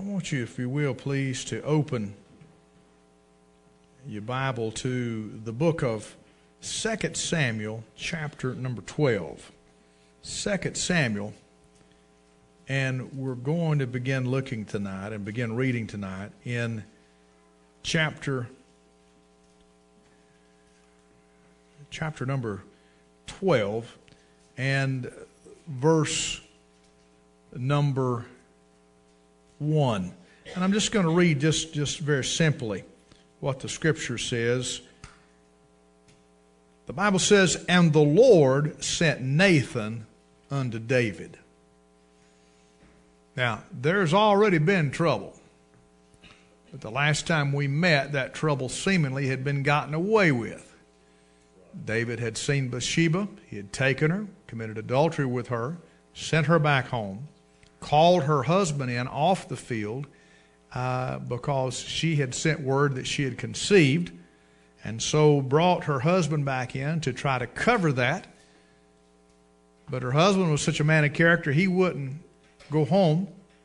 I want you, if you will, please, to open your Bible to the book of 2 Samuel, chapter number 12. 2 Samuel, and we're going to begin looking tonight and begin reading tonight in chapter number 12 and verse number 1. And I'm just going to read just very simply what the Scripture says. The Bible says, "And the Lord sent Nathan unto David." Now, there's already been trouble. But the last time we met, that trouble seemingly had been gotten away with. David had seen Bathsheba. He had taken her, committed adultery with her, sent her back home, called her husband in off the field because she had sent word that she had conceived, and so brought her husband back in to try to cover that. But her husband was such a man of character, he wouldn't go home.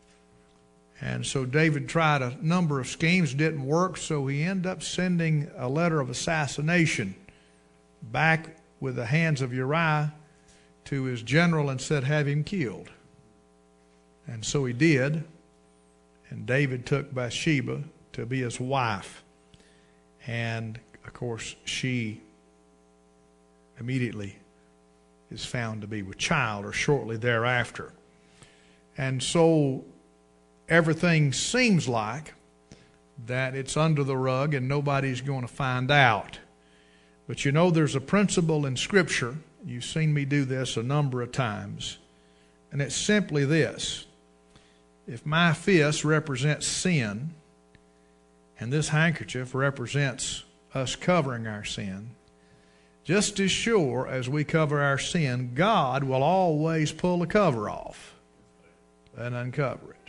And so David tried a number of schemes, didn't work, so he ended up sending a letter of assassination back with the hands of Uriah to his general and said, "Have him killed." And so he did, and David took Bathsheba to be his wife. And, of course, she immediately is found to be with child, or shortly thereafter. And so everything seems like that it's under the rug and nobody's going to find out. But you know, there's a principle in Scripture. You've seen me do this a number of times. And it's simply this. If my fist represents sin, and this handkerchief represents us covering our sin, just as sure as we cover our sin, God will always pull the cover off and uncover it.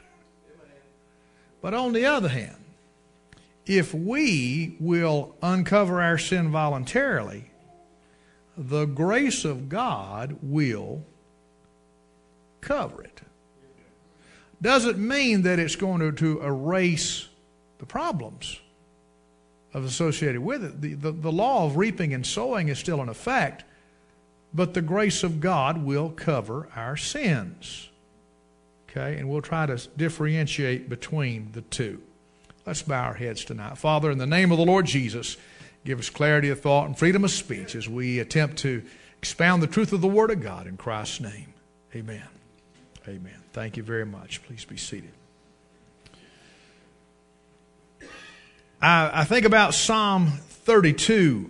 But on the other hand, if we will uncover our sin voluntarily, the grace of God will cover it. Doesn't mean that it's going to erase the problems associated with it. The law of reaping and sowing is still in effect, but the grace of God will cover our sins. Okay, and we'll try to differentiate between the two. Let's bow our heads tonight. Father, in the name of the Lord Jesus, give us clarity of thought and freedom of speech as we attempt to expound the truth of the Word of God in Christ's name. Amen. Amen. Thank you very much. Please be seated. I think about Psalm 32.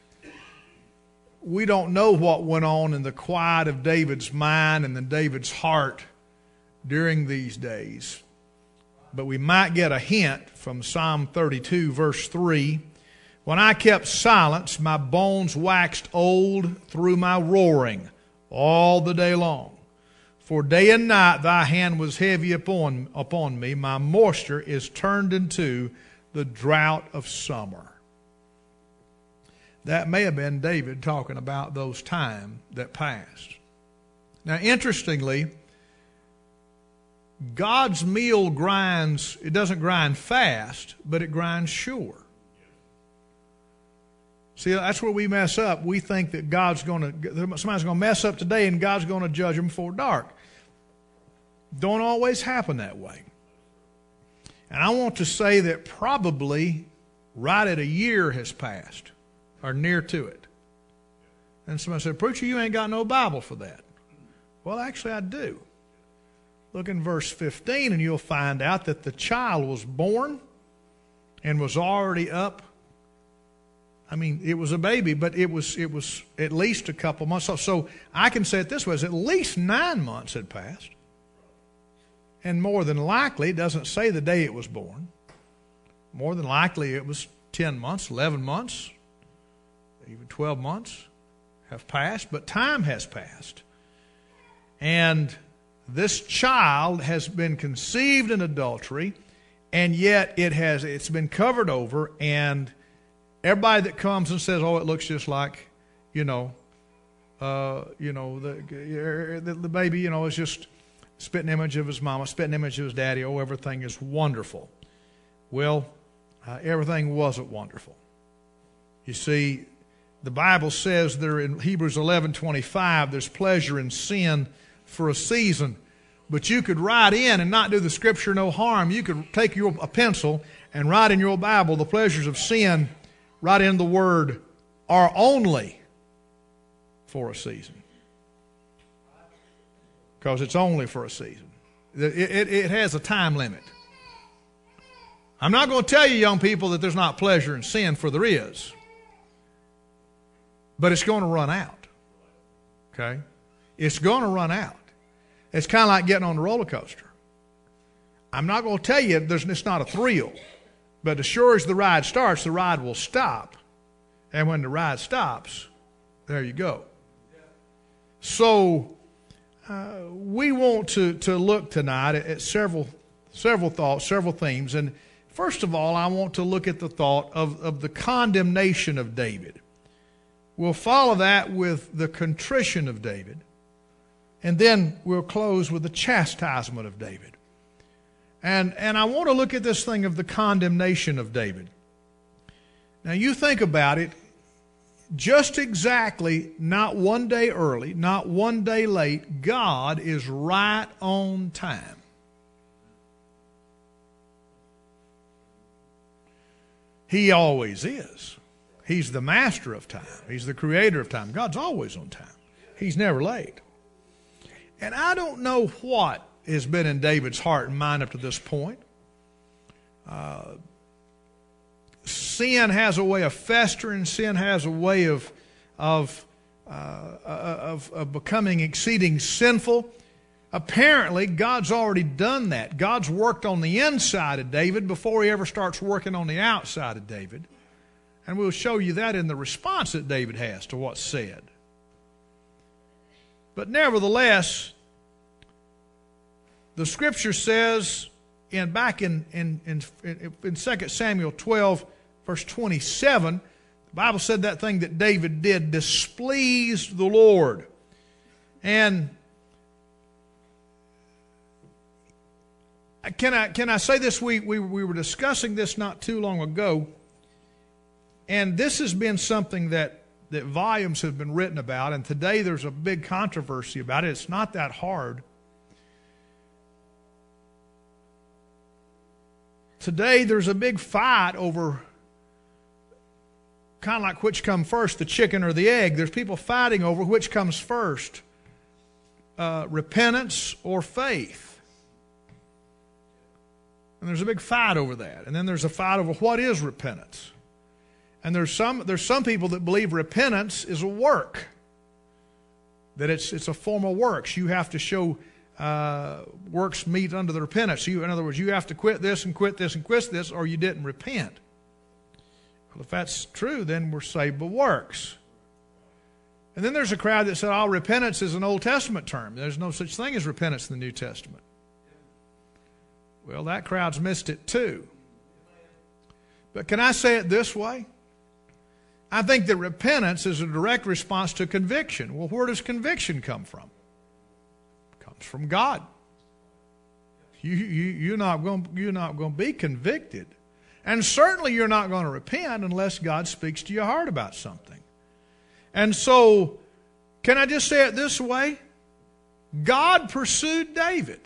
We don't know what went on in the quiet of David's mind and in David's heart during these days. But we might get a hint from Psalm 32, verse 3. "When I kept silence, my bones waxed old through my roaring all the day long. For day and night thy hand was heavy upon me. My moisture is turned into the drought of summer." That may have been David talking about those times that passed. Now, interestingly, God's meal grinds, it doesn't grind fast, but it grinds sure. See, that's where we mess up. We think that somebody's going to mess up today and God's going to judge them before dark. Don't always happen that way. And I want to say that probably right at a year has passed, or near to it. And somebody said, "Preacher, you ain't got no Bible for that." Well, actually I do. Look in verse 15 and you'll find out that the child was born and was already up. I mean, it was a baby, but it was at least a couple months. So I can say it this way, at least 9 months had passed. And more than likely, it doesn't say the day it was born. More than likely it was 10 months, 11 months, even 12 months have passed, but time has passed. And this child has been conceived in adultery, and yet it's been covered over, and everybody that comes and says, "Oh, it looks just like, the baby, it's just spitting image of his mama, spitting image of his daddy. Oh, everything is wonderful. Well, everything wasn't wonderful. You see, the Bible says there in Hebrews 11:25, there's pleasure in sin for a season. But you could write in and not do the Scripture no harm. You could take a pencil and write in your Bible the pleasures of sin, write in the word are only for a season. Because it's only for a season. It has a time limit. I'm not going to tell you, young people, that there's not pleasure in sin, for there is. But it's going to run out. Okay? It's going to run out. It's kind of like getting on the roller coaster. I'm not going to tell you it's not a thrill. But as sure as the ride starts, the ride will stop. And when the ride stops, there you go. So we want to look tonight at several thoughts, several themes. And first of all, I want to look at the thought of the condemnation of David. We'll follow that with the contrition of David. And then we'll close with the chastisement of David. And I want to look at this thing of the condemnation of David. Now you think about it, just exactly, not one day early, not one day late, God is right on time. He always is. He's the master of time. He's the creator of time. God's always on time. He's never late. And I don't know what has been in David's heart and mind up to this point. Sin has a way of festering. Sin has a way of becoming exceeding sinful. Apparently, God's already done that. God's worked on the inside of David before he ever starts working on the outside of David. And we'll show you that in the response that David has to what's said. But nevertheless, the Scripture says back in 2 Samuel 12, verse 27, the Bible said that thing that David did displeased the Lord. And can I say this? We were discussing this not too long ago, and this has been something that volumes have been written about, and today there's a big controversy about it. It's not that hard. Today there's a big fight over kind of like which come first, the chicken or the egg. There's people fighting over which comes first, repentance or faith. And there's a big fight over that. And then there's a fight over what is repentance. And there's some people that believe repentance is a work, that it's a form of works. You have to show works meet under the repentance. In other words, you have to quit this and quit this and quit this, or you didn't repent. Well, if that's true, then we're saved by works. And then there's a crowd that said, repentance is an Old Testament term. There's no such thing as repentance in the New Testament. Well, that crowd's missed it too. But can I say it this way? I think that repentance is a direct response to conviction. Well, where does conviction come from? It comes from God. You're not going to be convicted. And certainly you're not going to repent unless God speaks to your heart about something. And so, can I just say it this way? God pursued David.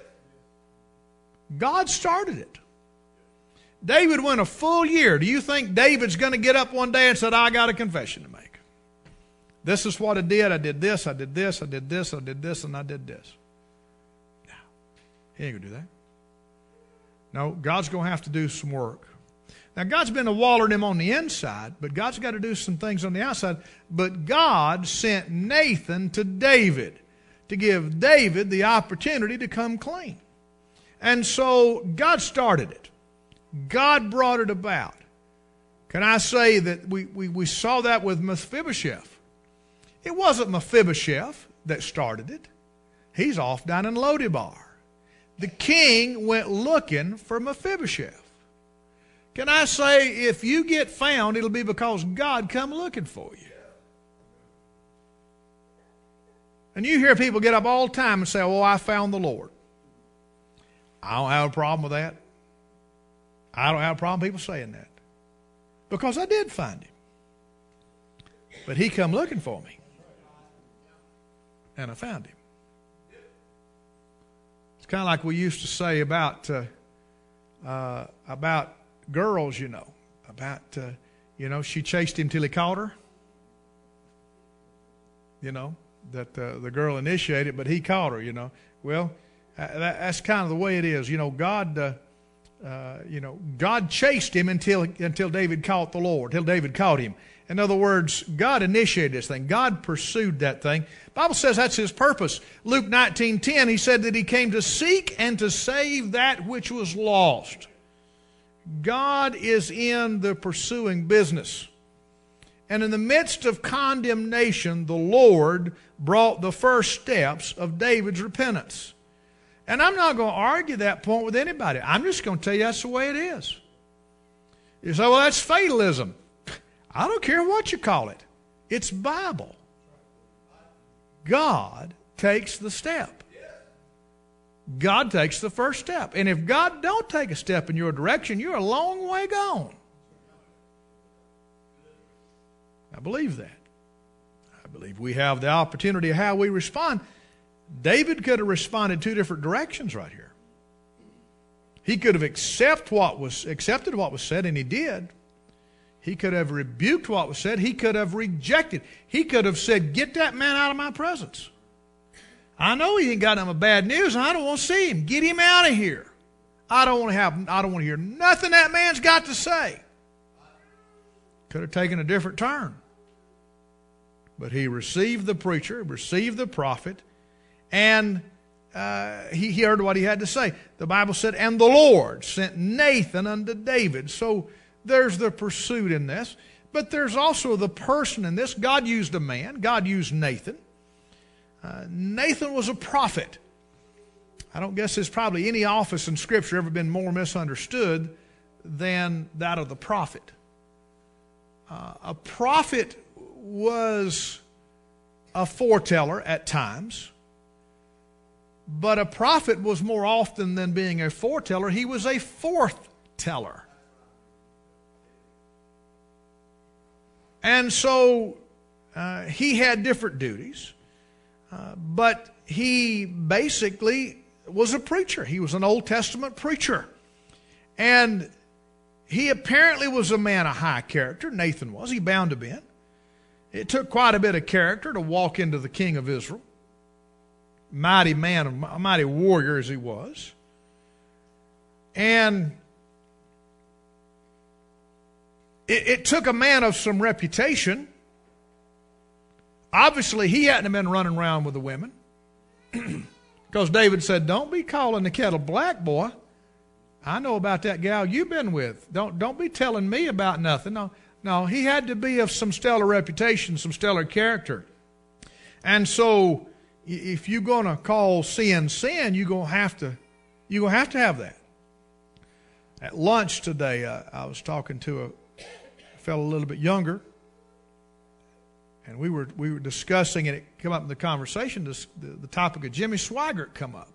God started it. David went a full year. Do you think David's going to get up one day and say, I got a confession to make? This is what I did. I did this, I did this, I did this, I did this, and I did this. No, he ain't going to do that. No, God's going to have to do some work. Now, God's been wallering him on the inside, but God's got to do some things on the outside. But God sent Nathan to David to give David the opportunity to come clean. And so God started it. God brought it about. Can I say that we saw that with Mephibosheth? It wasn't Mephibosheth that started it. He's off down in Lodebar. The king went looking for Mephibosheth. Can I say, if you get found, it'll be because God come looking for you. And you hear people get up all the time and say, "Oh, I found the Lord." I don't have a problem with that. I don't have a problem with people saying that. Because I did find him. But he come looking for me. And I found him. It's kind of like we used to say about girls, you know. She chased him till he caught her. You know, that the girl initiated, but he caught her, you know. Well, that's kind of the way it is. You know, God chased him until David caught the Lord, till David caught him. In other words, God initiated this thing. God pursued that thing. The Bible says that's his purpose. Luke 19:10, he said that he came to seek and to save that which was lost. God is in the pursuing business. And in the midst of condemnation, the Lord brought the first steps of David's repentance. And I'm not going to argue that point with anybody. I'm just going to tell you that's the way it is. You say, well, that's fatalism. I don't care what you call it. It's Bible. God takes the step. God takes the first step. And if God don't take a step in your direction, you're a long way gone. I believe that. I believe we have the opportunity of how we respond. David could have responded two different directions right here. He could have accepted what was said, and he did. He could have rebuked what was said. He could have rejected. He could have said, "Get that man out of my presence. I know he ain't got him bad news, and I don't want to see him. Get him out of here. I don't want to hear nothing that man's got to say." Could have taken a different turn. But he received the preacher, received the prophet, and he heard what he had to say. The Bible said, "And the Lord sent Nathan unto David." So there's the pursuit in this. But there's also the person in this. God used a man. God used Nathan. Nathan was a prophet. I don't guess there's probably any office in Scripture ever been more misunderstood than that of the prophet. A prophet was a foreteller at times, but a prophet was more often than being a foreteller, he was a forth-teller. And so he had different duties, but he basically was a preacher. He was an Old Testament preacher. And he apparently was a man of high character. Nathan was. He bound to be. It took quite a bit of character to walk into the king of Israel. Mighty man, a mighty warrior as he was. And it took a man of some reputation. Obviously, he hadn't been running around with the women. Because David said, "Don't be calling the kettle black, boy. I know about that gal you've been with. Don't be telling me about nothing." No, he had to be of some stellar reputation, some stellar character. And so, if you're going to call sin, you're going to have to have that. At lunch today, I was talking to a fellow a little bit younger, and we were discussing, and it came up in the conversation. The topic of Jimmy Swaggart come up.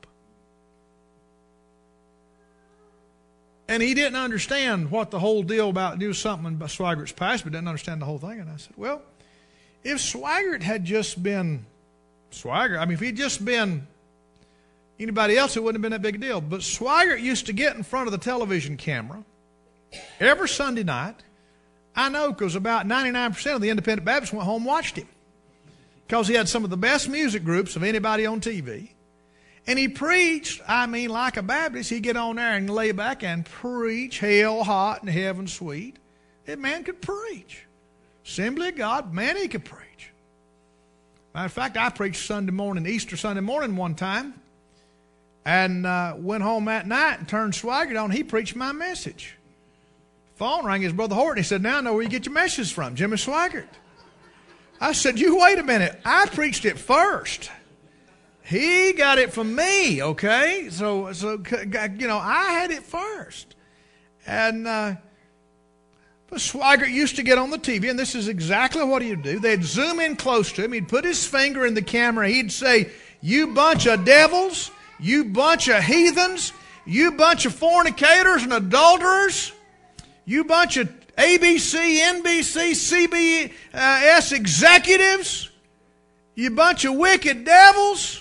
And he didn't understand what the whole deal about, knew something about Swaggart's past, but didn't understand the whole thing. And I said, well, if Swaggart had just been Swaggart, if he'd just been anybody else, it wouldn't have been that big a deal. But Swaggart used to get in front of the television camera every Sunday night. I know, because about 99% of the independent Baptists went home and watched him. Because he had some of the best music groups of anybody on TV. And he preached, like a Baptist. He'd get on there and lay back and preach hell hot and heaven sweet. That man could preach. Assembly of God, man, he could preach. Matter of fact, I preached Easter Sunday morning one time, and went home that night and turned Swaggart on. He preached my message. Phone rang, his brother Horton. He said, "Now I know where you get your message from, Jimmy Swaggart." I said, "You wait a minute. I preached it first. He got it from me, okay? So I had it first." And But Swaggart used to get on the TV, and this is exactly what he'd do. They'd zoom in close to him. He'd put his finger in the camera. He'd say, "You bunch of devils, you bunch of heathens, you bunch of fornicators and adulterers, you bunch of ABC, NBC, CBS executives, you bunch of wicked devils."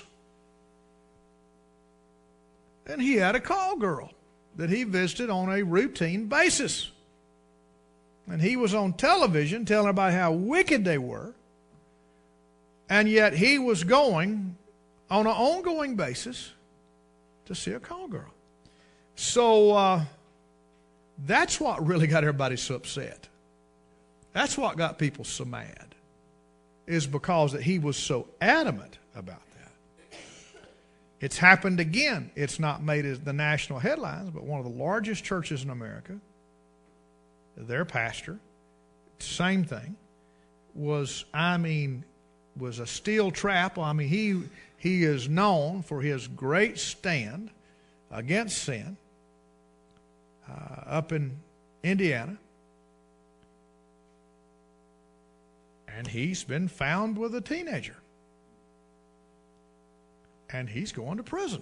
And he had a call girl that he visited on a routine basis. And he was on television telling everybody how wicked they were. And yet he was going on an ongoing basis to see a call girl. So that's what really got everybody so upset. That's what got people so mad, is because that he was so adamant about that. It's happened again. It's not made as the national headlines, but one of the largest churches in America, their pastor, same thing, was a steel trap. I mean, he is known for his great stand against sin up in Indiana. And he's been found with a teenager. And he's going to prison.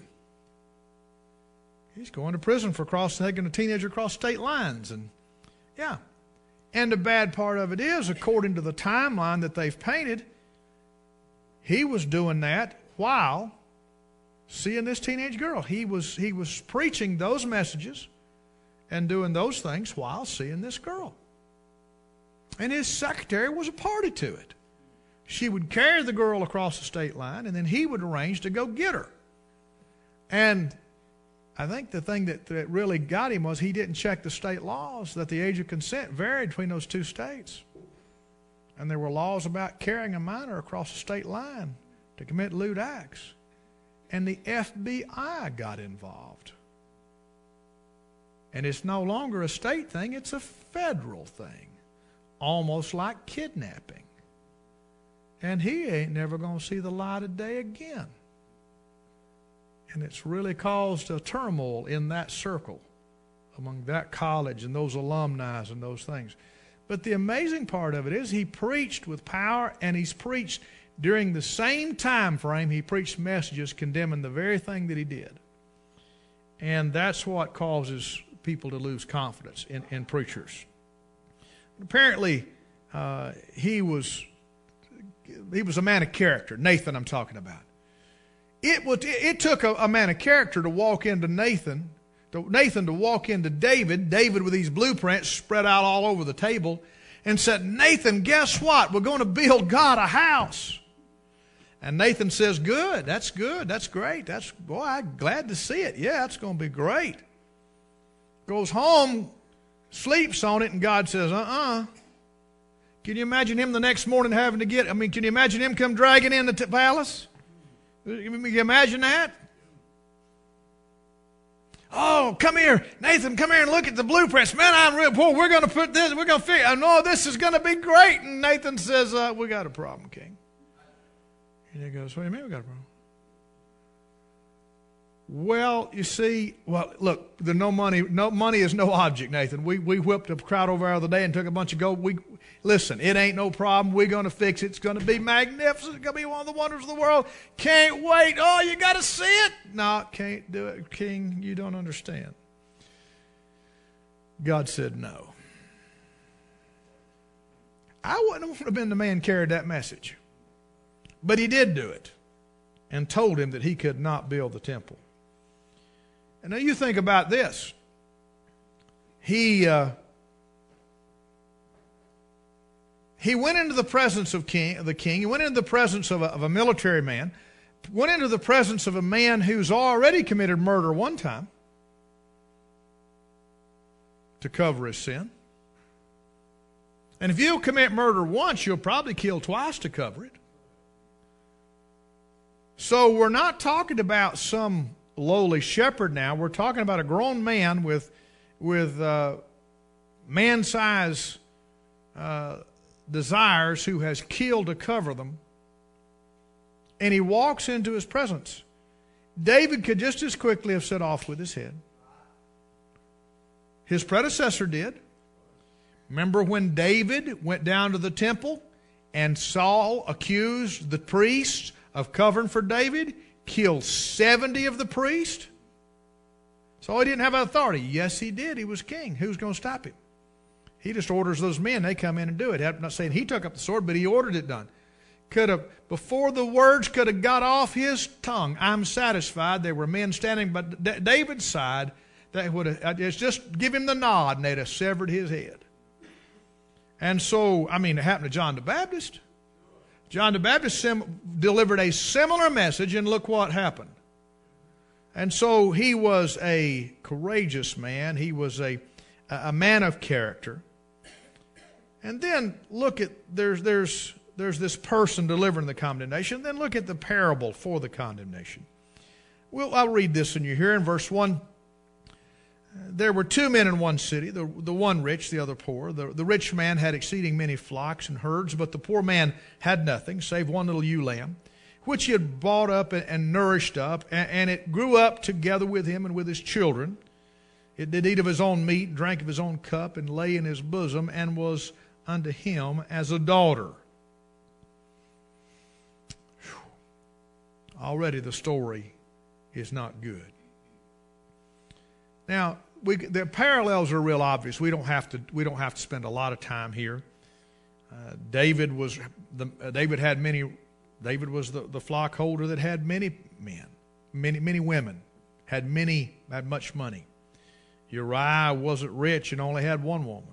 He's going to prison for taking a teenager across state lines. And yeah. And the bad part of it is, according to the timeline that they've painted, he was doing that while seeing this teenage girl. He was preaching those messages and doing those things while seeing this girl. And his secretary was a party to it. She would carry the girl across the state line, and then he would arrange to go get her. And I think the thing that really got him was he didn't check the state laws, that the age of consent varied between those two states. And there were laws about carrying a minor across the state line to commit lewd acts. And the FBI got involved. And it's no longer a state thing, it's a federal thing. Almost like kidnapping. And he ain't never going to see the light of day again. And it's really caused a turmoil in that circle, among that college and those alumni and those things. But the amazing part of it is he preached with power, and he's preached during the same time frame he preached messages condemning the very thing that he did. And that's what causes people to lose confidence in preachers. Apparently, he was a man of character. Nathan, I'm talking about. It took a man of character to walk into Nathan to walk into David with these blueprints spread out all over the table, and said, "Nathan, guess what? We're going to build God a house." And Nathan says, "Good, that's great. I'm glad to see it. Yeah, it's going to be great." Goes home, sleeps on it, and God says, Can you imagine him the next morning having to can you imagine him come dragging in the palace? Can you imagine that? "Oh, come here, Nathan, come here and look at the blueprints. Man, I'm real poor. We're going to put this, we're going to figure, I know this is going to be great." And Nathan says, "We got a problem, King." And he goes, "What do you mean we got a problem?" "Well, you see, look, no money is no object, Nathan. We whipped a crowd over the other day and took a bunch of gold. Listen, it ain't no problem. We're going to fix it. It's going to be magnificent. It's going to be one of the wonders of the world. Can't wait. Oh, you got to see it." "No, can't do it, King. You don't understand." God said no. I wouldn't have been the man who carried that message. But he did do it and told him that he could not build the temple. And now you think about this. He went into the presence of the king. He went into the presence of a military man. Went into the presence of a man who's already committed murder one time to cover his sin. And if you commit murder once, you'll probably kill twice to cover it. So we're not talking about some lowly shepherd now. We're talking about a grown man with man-size desires who has killed to cover them. And he walks into his presence. David could just as quickly have set off with his head. His predecessor did. Remember when David went down to the temple and Saul accused the priests of covering for David, killed 70 of the priests? So he didn't have authority. Yes, he did. He was king. Who's going to stop him? He just orders those men. They come in and do it. I'm not saying he took up the sword, but he ordered it done. Before the words could have got off his tongue, I'm satisfied there were men standing by David's side that would have just give him the nod and they'd have severed his head. And so, it happened to John the Baptist. John the Baptist delivered a similar message, and look what happened. And so he was a courageous man. He was a man of character. And then look at, there's this person delivering the condemnation. Then look at the parable for the condemnation. I'll read this in you here in verse 1. There were two men in one city, the one rich, the other poor. The rich man had exceeding many flocks and herds, but the poor man had nothing save one little ewe lamb, which he had bought up and nourished up, and it grew up together with him and with his children. It did eat of his own meat, drank of his own cup, and lay in his bosom, and was unto him as a daughter. Already the story is not good. Now, the parallels are real obvious. We don't have to spend a lot of time here. David was the flock holder that had many men, many women, had much money. Uriah wasn't rich and only had one woman.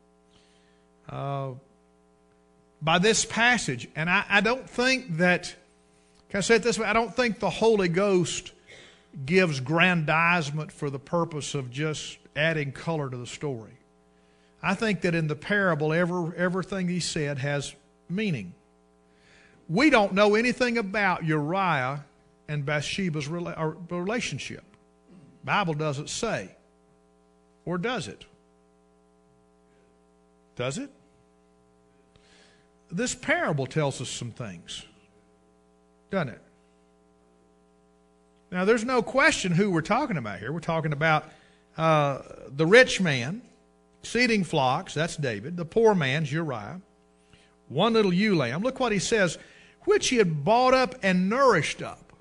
By this passage, and I don't think that, can I say it this way? I don't think the Holy Ghost gives grandizement for the purpose of just adding color to the story. I think that in the parable, everything he said has meaning. We don't know anything about Uriah and Bathsheba's relationship. The Bible doesn't say. Or does it? Does it? This parable tells us some things, doesn't it? Now, there's no question who we're talking about here. We're talking about the rich man, exceeding flocks, that's David. The poor man's Uriah. One little ewe lamb. Look what he says, which he had bought up and nourished up.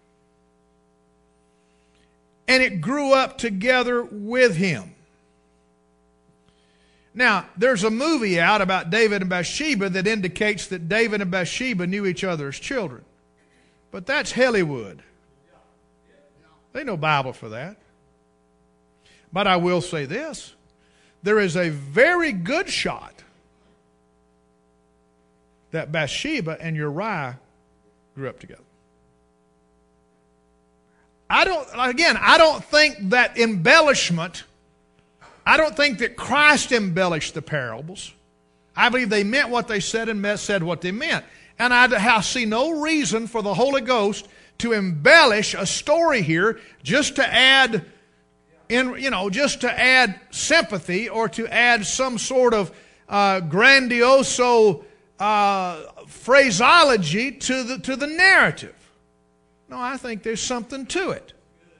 And it grew up together with him. Now, there's a movie out about David and Bathsheba that indicates that David and Bathsheba knew each other as children. But that's Hollywood. There's no Bible for that. But I will say this. There is a very good shot that Bathsheba and Uriah grew up together. I don't think that embellishment, I don't think that Christ embellished the parables. I believe they meant what they said and said what they meant. And I see no reason for the Holy Ghost to embellish a story here just to add sympathy or to add some sort of grandioso phraseology to the narrative. No, I think there's something to it.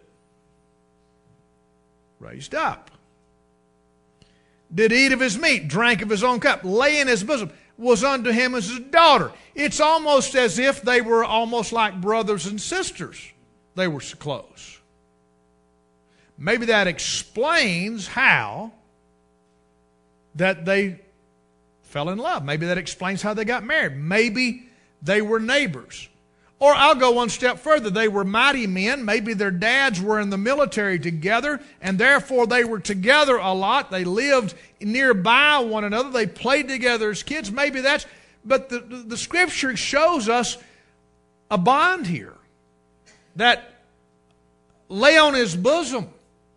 Raised up. Did eat of his meat, drank of his own cup, lay in his bosom, was unto him as his daughter. It's almost as if they were almost like brothers and sisters. They were so close. Maybe that explains how that they fell in love. Maybe that explains how they got married. Maybe they were neighbors. Or I'll go one step further. They were mighty men. Maybe their dads were in the military together, and therefore they were together a lot. They lived nearby one another. They played together as kids. Maybe that's... But the Scripture shows us a bond here that lay on his bosom.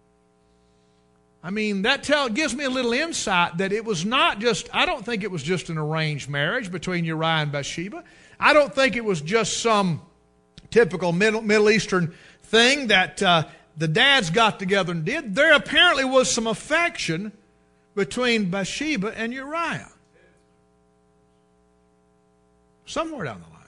I mean, that gives me a little insight that it was not just... I don't think it was just an arranged marriage between Uriah and Bathsheba. I don't think it was just some typical Middle Eastern thing that the dads got together and did. There apparently was some affection between Bathsheba and Uriah. Somewhere down the line.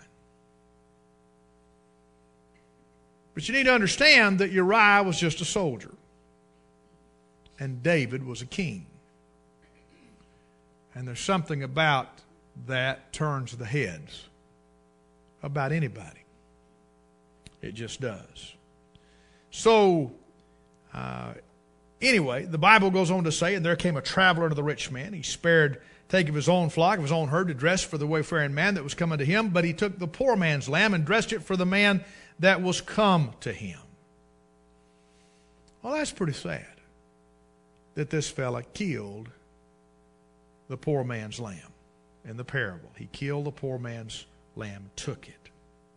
But you need to understand that Uriah was just a soldier. And David was a king. And there's something about that turns the heads about anybody. It just does. So, anyway, the Bible goes on to say, and there came a traveler unto the rich man. He spared take of his own flock, of his own herd, to dress for the wayfaring man that was come unto him. But he took the poor man's lamb and dressed it for the man that was come to him. Well, that's pretty sad that this fella killed the poor man's lamb in the parable. He killed the poor man's lamb, took it.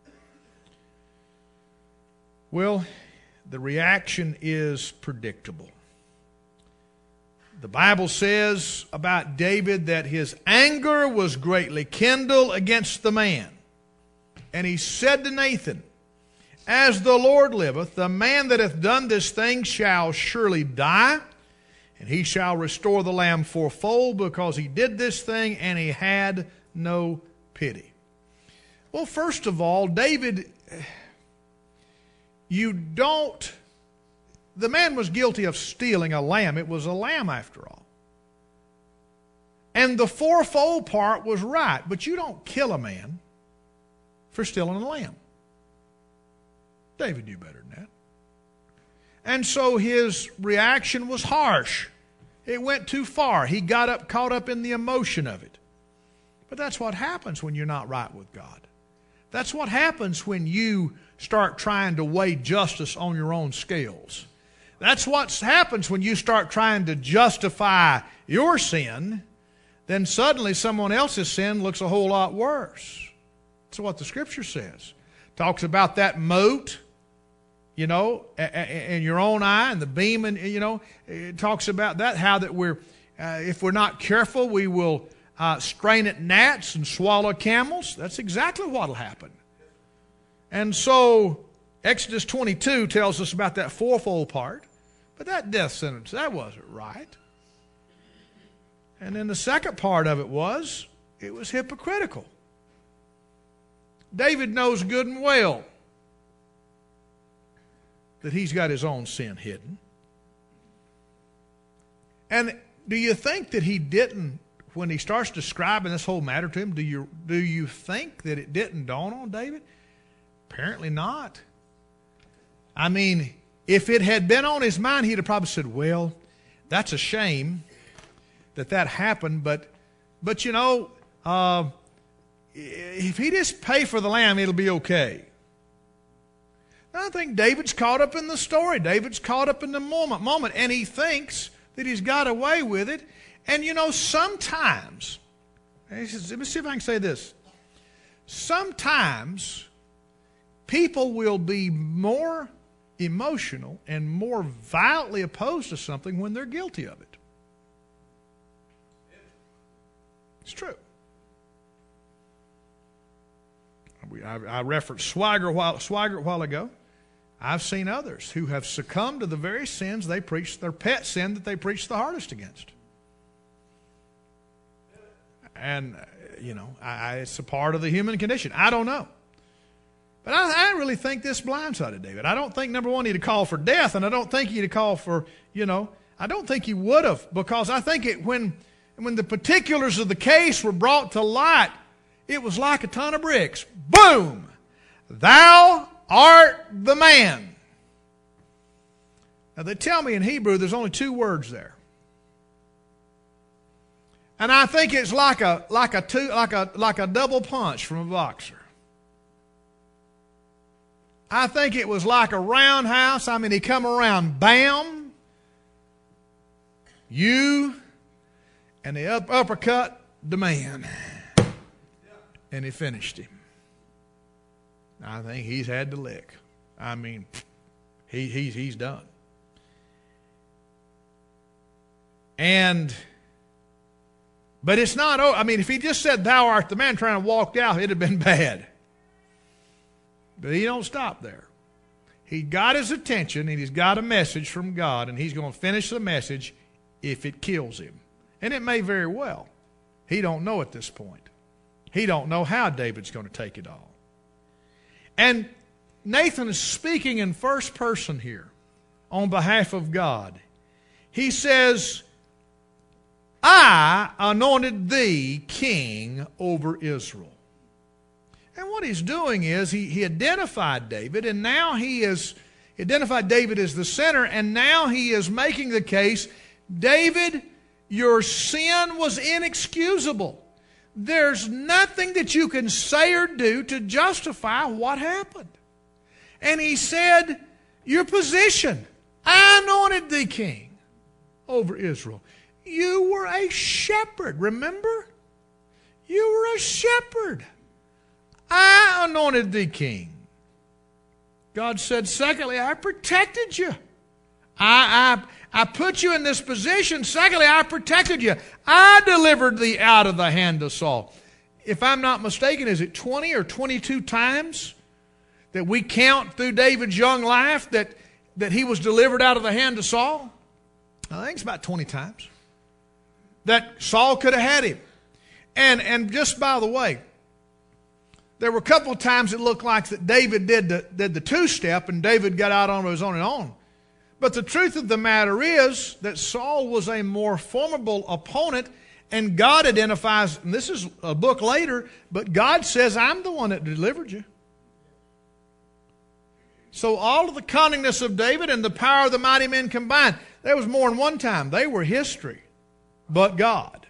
Well, the reaction is predictable. The Bible says about David that his anger was greatly kindled against the man. And he said to Nathan, As the Lord liveth, the man that hath done this thing shall surely die, and he shall restore the lamb fourfold, because he did this thing, and he had no pity. Well, first of all, David, the man was guilty of stealing a lamb. It was a lamb after all. And the fourfold part was right, but you don't kill a man for stealing a lamb. David knew better than that. And so his reaction was harsh. It went too far. He got caught up in the emotion of it. But that's what happens when you're not right with God. That's what happens when you start trying to weigh justice on your own scales. That's what happens when you start trying to justify your sin. Then suddenly someone else's sin looks a whole lot worse. That's what the Scripture says. Talks about that mote, in your own eye, and the beam, and it talks about that, how that if we're not careful, we will strain at gnats and swallow camels. That's exactly what will happen. And so Exodus 22 tells us about that fourfold part. But that death sentence, that wasn't right. And then the second part of it was hypocritical. David knows good and well that he's got his own sin hidden. And do you think that he didn't, when he starts describing this whole matter to him, do you think that it didn't dawn on David? Apparently not. I mean, if it had been on his mind, he'd have probably said, well, that's a shame that happened, but if he just pay for the lamb, it'll be okay. I think David's caught up in the story. David's caught up in the moment, and he thinks that he's got away with it. And sometimes, let me see if I can say this. Sometimes people will be more emotional and more violently opposed to something when they're guilty of it. It's true. I referenced Swigert a while ago. I've seen others who have succumbed to the very sins they preach, their pet sin that they preach the hardest against. And, it's a part of the human condition. I don't know. But I really think this blindsided David. I don't think, number one, he'd have called for death, and I don't think he'd have called for, I don't think he would have, because I think when the particulars of the case were brought to light, it was like a ton of bricks. Boom! Thou art the man. Now they tell me in Hebrew there's only two words there. And I think it's like a double punch from a boxer. I think it was like a roundhouse. I mean, he come around, bam, you, and the uppercut, the man. And he finished him. I think he's had the lick. I mean, he's done. But it's not, if he just said, thou art the man, trying to walk out, it'd have been bad. But he don't stop there. He got his attention, and he's got a message from God, and he's going to finish the message if it kills him. And it may very well. He don't know at this point. He don't know how David's going to take it all. And Nathan is speaking in first person here on behalf of God. He says, I anointed thee king over Israel. And what he's doing is he identified David, and now he is identified David as the sinner, and now he is making the case, David, your sin was inexcusable. There's nothing that you can say or do to justify what happened. And he said, your position, I anointed thee king over Israel. You were a shepherd, remember? You were a shepherd. I anointed thee king. God said, secondly, I protected you. I put you in this position. Secondly, I protected you. I delivered thee out of the hand of Saul. If I'm not mistaken, is it 20 or 22 times that we count through David's young life that he was delivered out of the hand of Saul? I think it's about 20 times. That Saul could have had him. And just by the way, there were a couple of times it looked like that David did the two-step and David got out on his own. But the truth of the matter is that Saul was a more formidable opponent, and God identifies, and this is a book later, but God says, I'm the one that delivered you. So all of the cunningness of David and the power of the mighty men combined, there was more than one time. They were history. But God.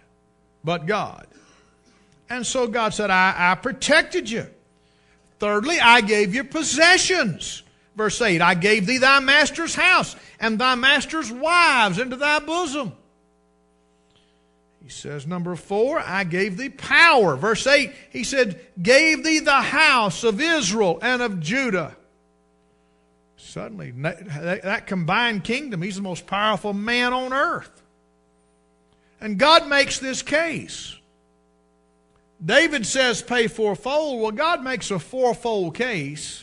And so God said, I protected you. Thirdly, I gave you possessions. Verse 8, I gave thee thy master's house and thy master's wives into thy bosom. He says, number 4, I gave thee power. Verse 8, he said, gave thee the house of Israel and of Judah. Suddenly, that combined kingdom, he's the most powerful man on earth. And God makes this case. David says pay fourfold. Well, God makes a fourfold case.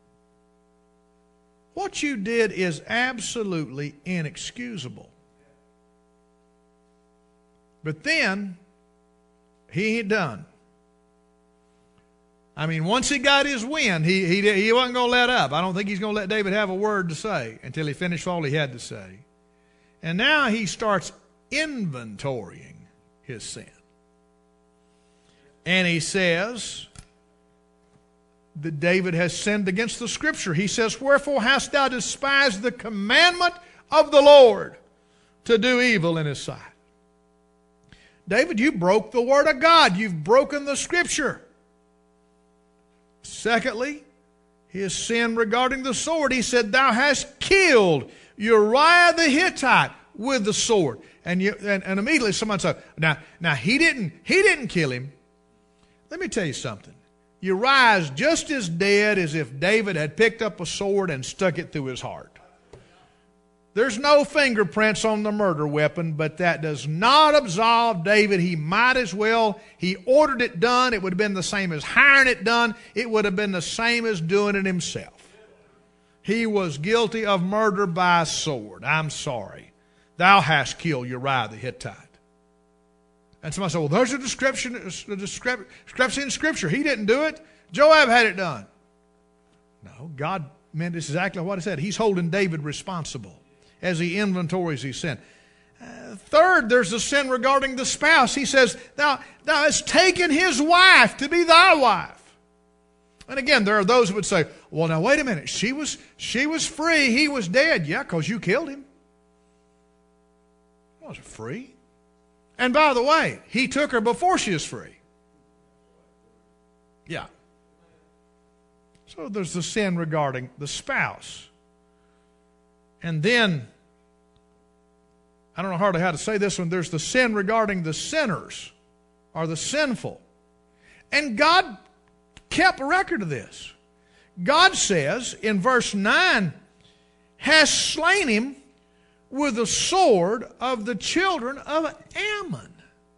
What you did is absolutely inexcusable. But then, he ain't done. I mean, once he got his win, he wasn't going to let up. I don't think he's going to let David have a word to say until he finished all he had to say. And now he starts inventorying his sin. And he says that David has sinned against the Scripture. He says, wherefore hast thou despised the commandment of the Lord to do evil in his sight? David, you broke the word of God. You've broken the Scripture. Secondly, his sin regarding the sword. He said, thou hast killed Uriah the Hittite with the sword. And immediately someone said, now he didn't kill him. Let me tell you something. Uriah is just as dead as if David had picked up a sword and stuck it through his heart. There's no fingerprints on the murder weapon, but that does not absolve David. He might as well. He ordered it done. It would have been the same as hiring it done. It would have been the same as doing it himself. He was guilty of murder by sword. I'm sorry. Thou hast killed Uriah the Hittite. And somebody said, well, there's a discrepancy in Scripture. He didn't do it. Joab had it done. No, God meant exactly what he said. He's holding David responsible as he inventories his sin. Third, there's the sin regarding the spouse. He says, thou hast taken his wife to be thy wife. And again, there are those who would say, well, now wait a minute. She was free. He was dead. Yeah, because you killed him. He wasn't free. And by the way, he took her before she was free. Yeah. So there's the sin regarding the spouse. And then, I don't know hardly how to say this one, there's the sin regarding the sinners or the sinful. And God kept a record of this. God says in verse 9, has slain him with the sword of the children of Ammon.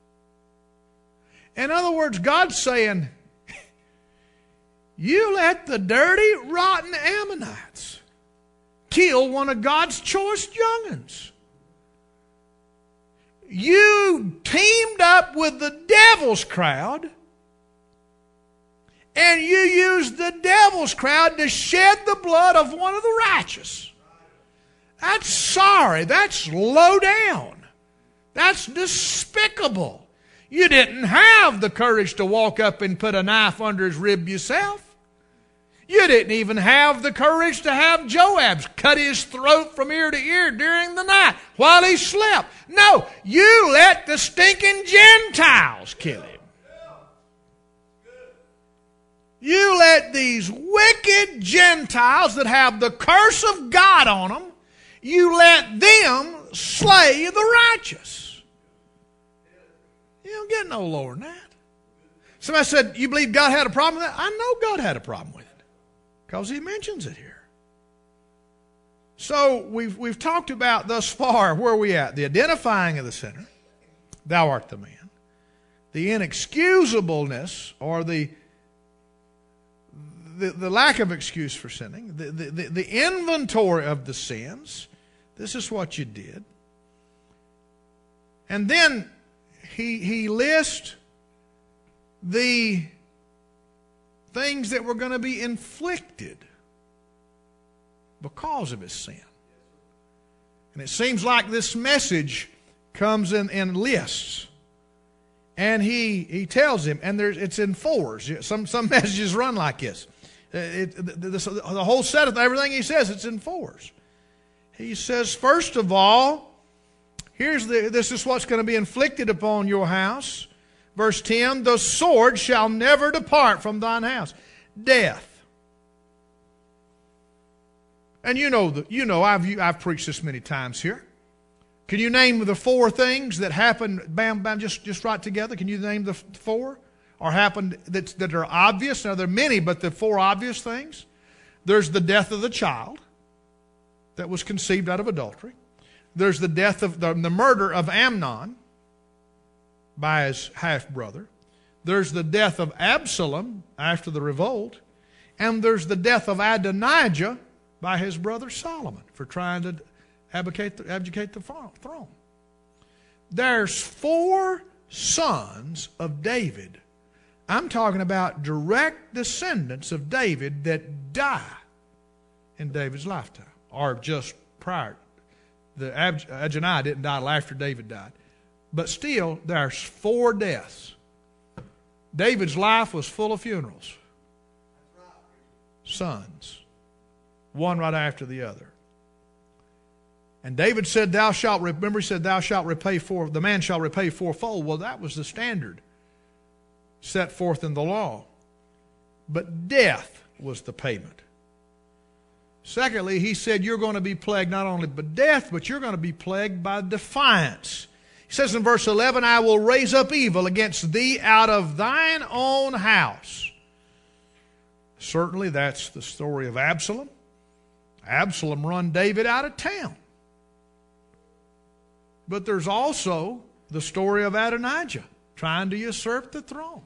In other words, God's saying, you let the dirty, rotten Ammonites kill one of God's choice young'uns. You teamed up with the devil's crowd, and you used the devil's crowd to shed the blood of one of the righteous. That's sorry. That's low down. That's despicable. You didn't have the courage to walk up and put a knife under his rib yourself. You didn't even have the courage to have Joab cut his throat from ear to ear during the night while he slept. No, you let the stinking Gentiles kill him. You let these wicked Gentiles that have the curse of God on them, you let them slay the righteous. You don't get no lower than that. Somebody said, you believe God had a problem with that? I know God had a problem with it because He mentions it here. So we've talked about thus far, where are we at? The identifying of the sinner, thou art the man. The inexcusableness, or the lack of excuse for sinning, the inventory of the sins. This is what you did. And then he lists the things that were going to be inflicted because of his sin. And it seems like this message comes in lists. And he tells him, and it's in fours. Some messages run like this. The whole set of everything he says, it's in fours. He says, first of all, this is what's going to be inflicted upon your house. Verse 10, the sword shall never depart from thine house. Death. And I've preached this many times here. Can you name the four things that happened, bam, bam, just right together? Can you name the four? Or happened that are obvious? Now, there are many, but the four obvious things. There's the death of the child that was conceived out of adultery. There's the death of the murder of Amnon by his half-brother. There's the death of Absalom after the revolt. And there's the death of Adonijah by his brother Solomon for trying to abdicate the throne. There's four sons of David. I'm talking about direct descendants of David that die in David's lifetime, or just prior. The Adonijah didn't die till after David died. But still, there's four deaths. David's life was full of funerals. Sons. One right after the other. And David said, thou shalt repay the man shall repay fourfold. Well, that was the standard set forth in the law. But death was the payment. Secondly, he said you're going to be plagued not only by death, but you're going to be plagued by defiance. He says in verse 11, I will raise up evil against thee out of thine own house. Certainly that's the story of Absalom. Absalom run David out of town. But there's also the story of Adonijah trying to usurp the throne.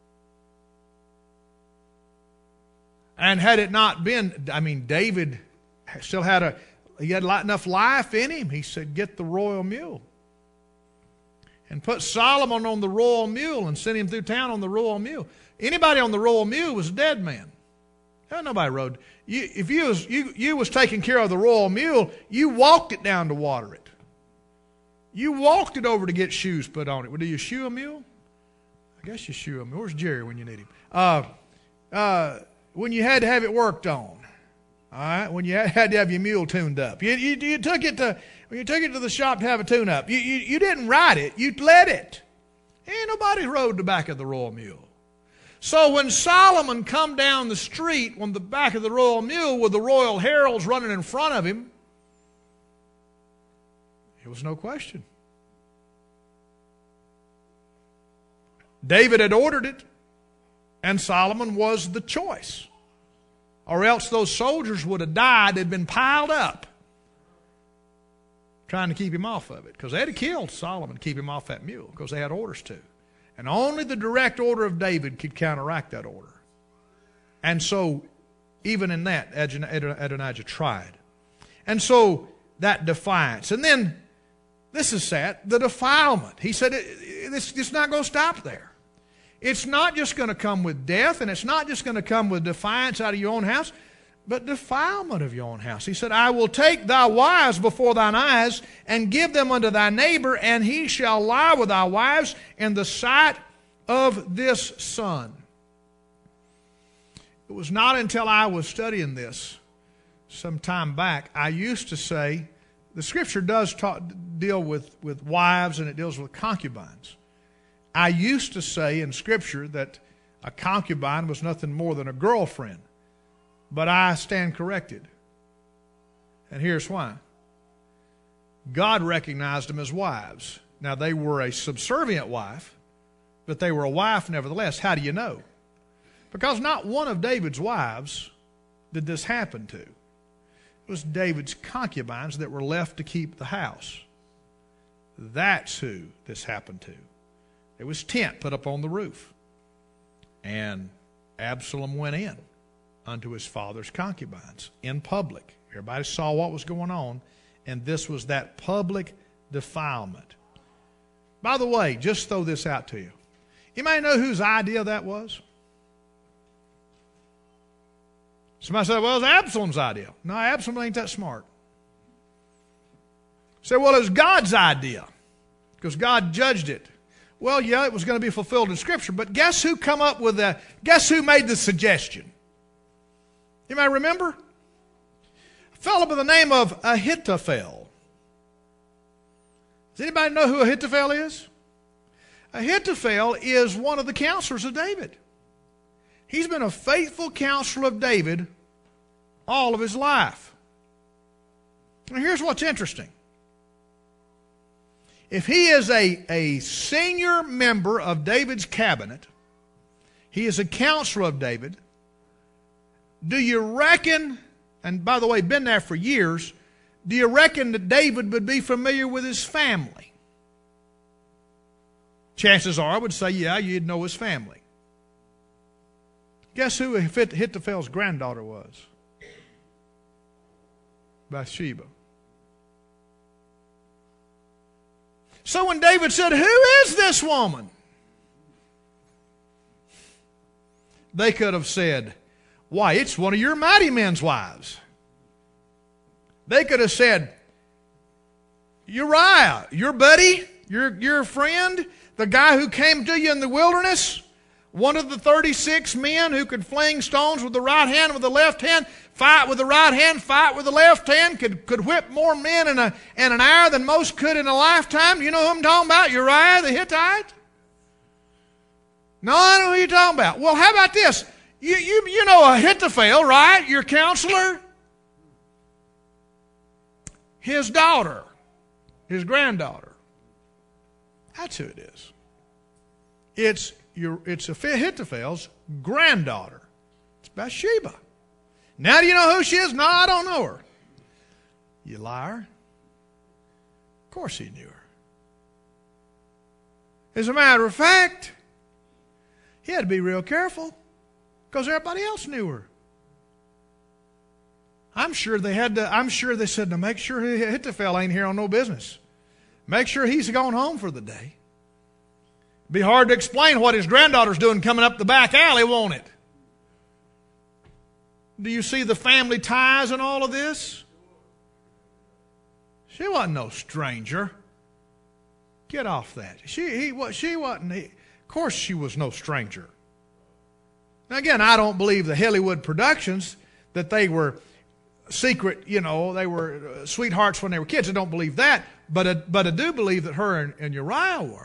And had it not been, David still had enough life in him. He said, get the royal mule. And put Solomon on the royal mule and sent him through town on the royal mule. Anybody on the royal mule was a dead man. Nobody rode. If you was taking care of the royal mule, you walked it down to water it. You walked it over to get shoes put on it. Well, do you shoe a mule? I guess you shoe a mule. Where's Jerry when you need him? When you had to have it worked on. All right, when you had to have your mule tuned up. You took it to the shop to have a tune up. You didn't ride it. You led it. Ain't nobody rode the back of the royal mule. So when Solomon come down the street on the back of the royal mule with the royal heralds running in front of him, it was no question. David had ordered it, and Solomon was the choice. Or else those soldiers would have died. They'd been piled up trying to keep him off of it. Because they had to kill Solomon to keep him off that mule, because they had orders to. And only the direct order of David could counteract that order. And so, even in that, Adonijah tried. And so, that defiance. And then, this is sad, the defilement. He said, it's not going to stop there. It's not just going to come with death, and it's not just going to come with defiance out of your own house, but defilement of your own house. He said, I will take thy wives before thine eyes, and give them unto thy neighbor, and he shall lie with thy wives in the sight of this son. It was not until I was studying this some time back, I used to say, the Scripture does deal with wives, and it deals with concubines. I used to say in Scripture that a concubine was nothing more than a girlfriend. But I stand corrected. And here's why. God recognized them as wives. Now, they were a subservient wife, but they were a wife nevertheless. How do you know? Because not one of David's wives did this happen to. It was David's concubines that were left to keep the house. That's who this happened to. There was tent put up on the roof. And Absalom went in unto his father's concubines in public. Everybody saw what was going on, and this was that public defilement. By the way, just throw this out to you. You may know whose idea that was? Somebody said, well, it was Absalom's idea. No, Absalom ain't that smart. Say, well, it was God's idea because God judged it. Well, yeah, it was going to be fulfilled in Scripture, but guess who guess who made the suggestion? You may remember? A fellow by the name of Ahithophel. Does anybody know who Ahithophel is? Ahithophel is one of the counselors of David. He's been a faithful counselor of David all of his life. Now here's what's interesting. If he is a senior member of David's cabinet, he is a counselor of David, do you reckon, and by the way, been there for years, do you reckon that David would be familiar with his family? Chances are I would say, yeah, you'd know his family. Guess who Ahithophel's granddaughter was? Bathsheba. So when David said, who is this woman? They could have said, why, it's one of your mighty men's wives. They could have said, Uriah, your buddy, your friend, the guy who came to you in the wilderness, one of the 36 men who could fling stones with the right hand and with the left hand, fight with the right hand, fight with the left hand, could whip more men in an hour than most could in a lifetime. You know who I'm talking about? Uriah the Hittite? No, I know who you're talking about. Well, how about this? You know Ahithophel, right? Your counselor? His daughter, his granddaughter. That's who it is. It's Ahithophel's granddaughter. It's Bathsheba. Now do you know who she is? No, I don't know her. You liar. Of course he knew her. As a matter of fact, he had to be real careful because everybody else knew her. I'm sure they said, now make sure Ahithophel ain't here on no business. Make sure he's gone home for the day. Be hard to explain what his granddaughter's doing coming up the back alley, won't it? Do you see the family ties in all of this? She wasn't no stranger. Get off that. She wasn't. Of course she was no stranger. Now again, I don't believe the Hollywood productions that they were secret, they were sweethearts when they were kids. I don't believe that. But I do believe that her and Uriah were.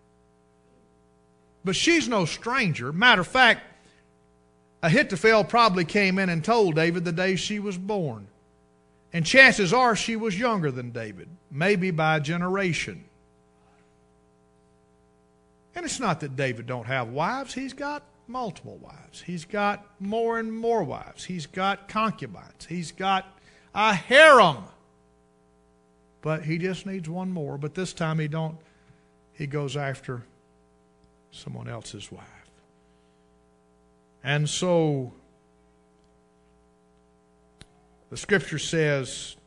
But she's no stranger. Matter of fact, Ahithophel probably came in and told David the day she was born. And chances are she was younger than David, maybe by a generation. And it's not that David don't have wives. He's got multiple wives. He's got more and more wives. He's got concubines. He's got a harem. But he just needs one more. But this time he goes after someone else's wife. And so the Scripture says,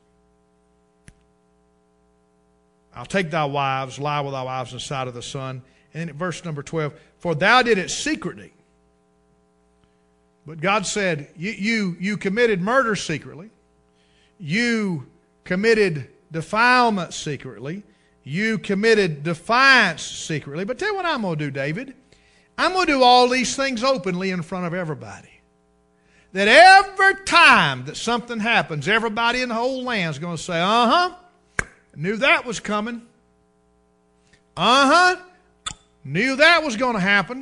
I'll take thy wives, lie with thy wives in the sight of the sun. And then at verse number 12, for thou did it secretly, But God said, you committed murder secretly. You committed defilement secretly. You committed defiance secretly. But tell you what I'm going to do, David. I'm going to do all these things openly in front of everybody. That every time that something happens, everybody in the whole land is going to say, I knew that was coming. Knew that was going to happen.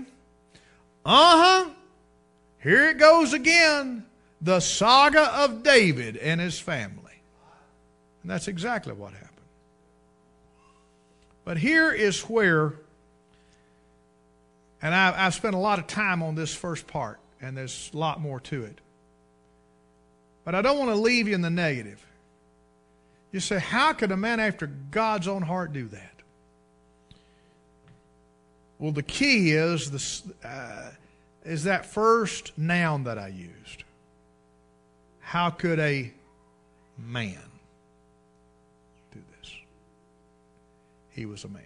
Here it goes again. The saga of David and his family. And that's exactly what happened. But here is where, and I've spent a lot of time on this first part, and there's a lot more to it. But I don't want to leave you in the negative. You say, how could a man after God's own heart do that? Well, the key is that first noun that I used. How could a man do this? He was a man.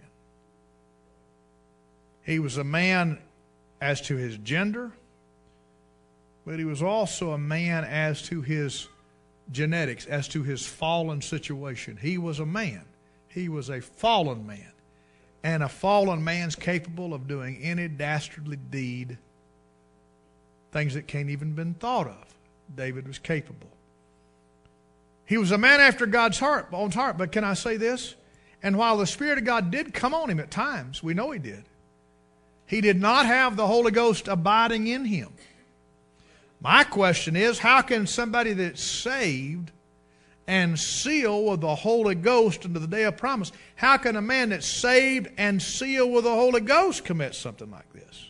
He was a man as to his gender, but he was also a man as to his genetics, as to his fallen situation. He was a man. He was a fallen man. And a fallen man's capable of doing any dastardly deed, things that can't even been thought of. David was capable. He was a man after God's heart, but can I say this? And while the Spirit of God did come on him at times, we know he did not have the Holy Ghost abiding in him. My question is, how can somebody that's saved and sealed with the Holy Ghost into the day of promise, how can a man that's saved and sealed with the Holy Ghost commit something like this?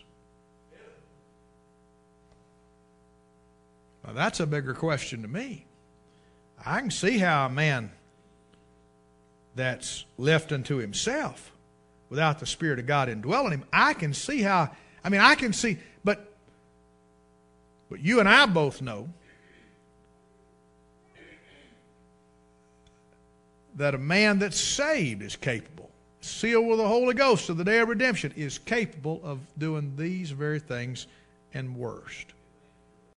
Now, that's a bigger question to me. I can see how a man that's left unto himself without the Spirit of God indwelling him, I can see, but you and I both know that a man that's saved is capable, sealed with the Holy Ghost of the day of redemption, is capable of doing these very things and worst.